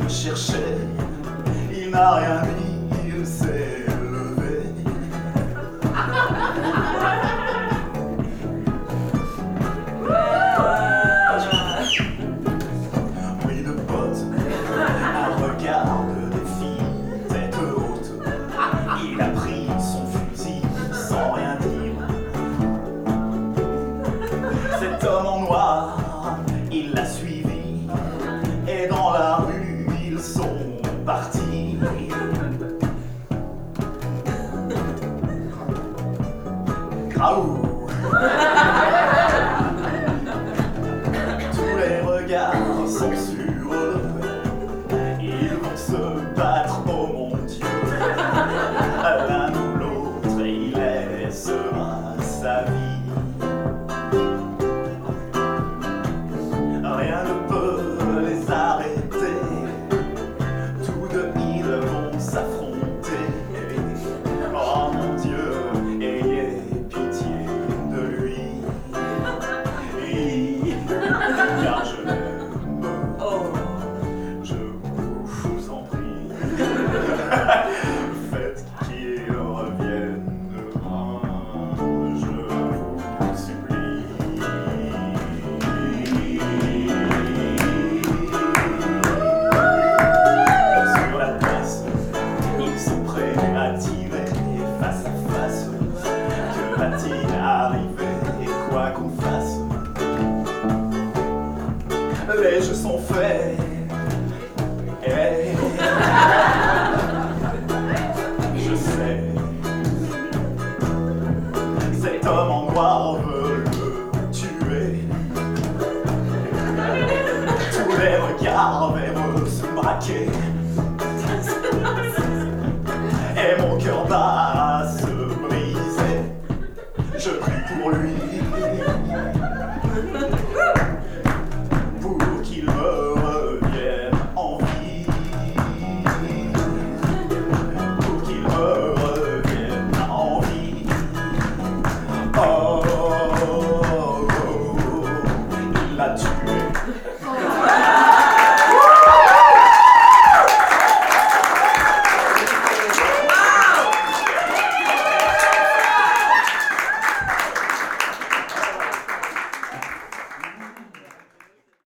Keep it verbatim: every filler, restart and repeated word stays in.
me cherchait, il n'a rien dit, il s'est levé. Bruit de potes, un regard de défi, tête haute, il a pris son fusil sans rien dire. Cet homme en noir, il l'a suivi, et dans la rue ils sont partis. Graou. Tous les regards sont sur eux, ils vont se battre, oh mon Dieu. L'un ou l'autre, il laissera sa vie. Rien ne peut les arrêter, tous deux ils vont s'affronter. Oh mon Dieu, ayez pitié de lui, oui, car je l'aime, je vous en prie, faites qu'il revienne, je vous supplie. Sur la place, ils sont prêts à tirer face à face. Que va-t-il arriver et quoi qu'on fasse? Les jeux sont faits. Et je sais, cet homme en noir veut le tuer. Tous les regards vers eux se braquer.